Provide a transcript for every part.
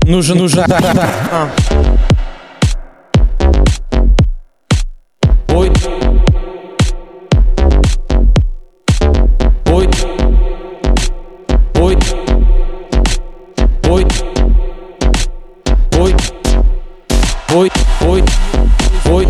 нужен. Ой. Ой. Ой. Ой. Ой. Ой. Ой. Ой.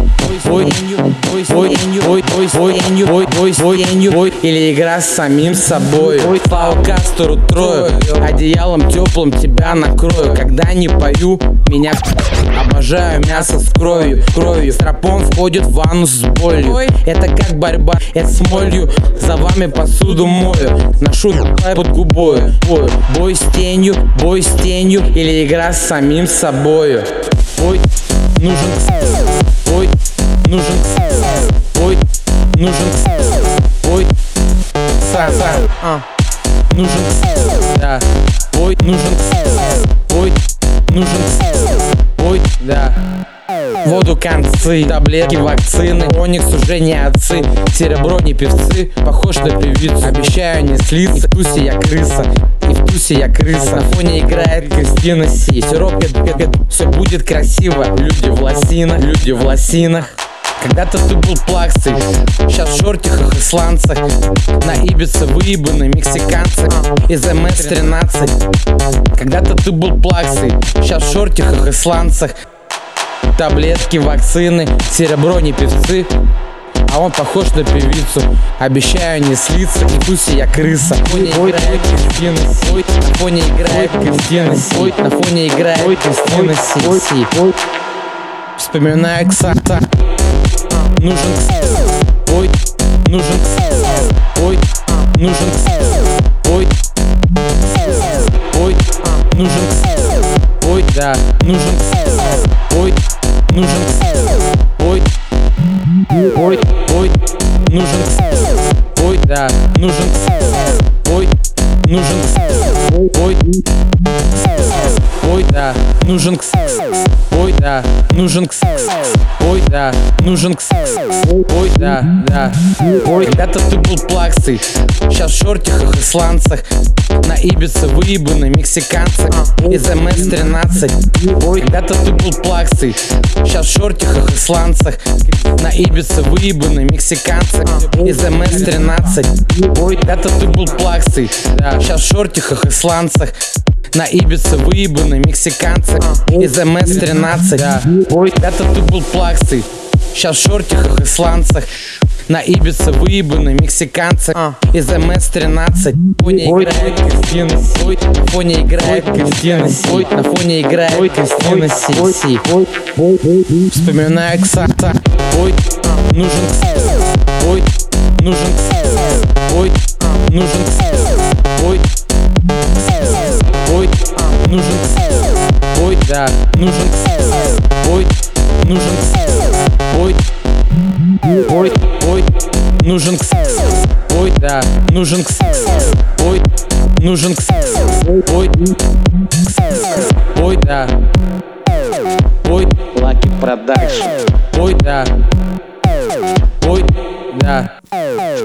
Или игра с самим собой. Слава Кастору Трою, одеялом теплым тебя накрою. Когда не пою, меня обожаю мясо с кровью. Стропон входит в ванну с болью. Это как борьба, это с молью. За вами посуду мою, ношу под губою. Бой с тенью, или игра с самим собою. Ой, нужен. Ой, нужен. Ой, нужен. Ой, нужен. Да. Ой, нужен. Ой, нужен. Ой, да. Воду концы, таблетки, вакцины. Оникс уже не отцы, серебро не певцы. Похож на певицу, обещаю не слиться. И в тусе я крыса, На фоне играет Кристина Си. Сироп, все будет красиво. Люди в лосинах. Когда-то ты был плаксой, сейчас в шортиках и сланцах. На Ибице выебаны мексиканцы из МС-13. Когда-то ты был плаксой, сейчас в шортиках и сланцах. Таблетки, вакцины, серебро не певцы. А он похож на певицу, обещаю не слиться. И в тусе я крыса. На фоне играет Кристина Си. На фоне играет Кристина Си. На фоне играет Кристина Си. Вспоминаю Ксата. Нужен. Ой, нужен. Ой, нужен. Ой, ой, нужен. Ой, да, нужен. Ой, нужен. Ой, ой, ой, нужен. Ой, да, нужен. Ой, нужен. Ой, ой, да, нужен. Ой, да, нужен. Ой, да, нужен. Ой, да. Ой, когда-то ты был плаксой, сейчас в шортиках и сланцах. На Ибице выебаны мексиканцы из МС-13. Ой, когда-то ты был плаксой, сейчас в шортиках и сланцах. На Ибице выебаны мексиканцы из МС-13. Ой, когда-то ты был плаксой, сейчас в шортиках и сланцах. На Ибице выебаны мексиканцы из МС-13. Ой, когда-то ты был плаксой, сейчас в шортиках и сланцах. На Ибице выебаны мексиканцы из МС-13. На фоне играет Кристина Си. На фоне играет Кристина Си. На фоне играет Кристина Си. Вспоминаю Ксата. Ой, нужен. Ой, нужен. Ой, нужен. Ой, ой, нужен. Ой, да, нужен. Ой, нужен. Ой, ой, ой, нужен. Ой, да, нужен. Ой, нужен. Ой, ой, да. Ой, Lucky Production. ой, да. Ой, да.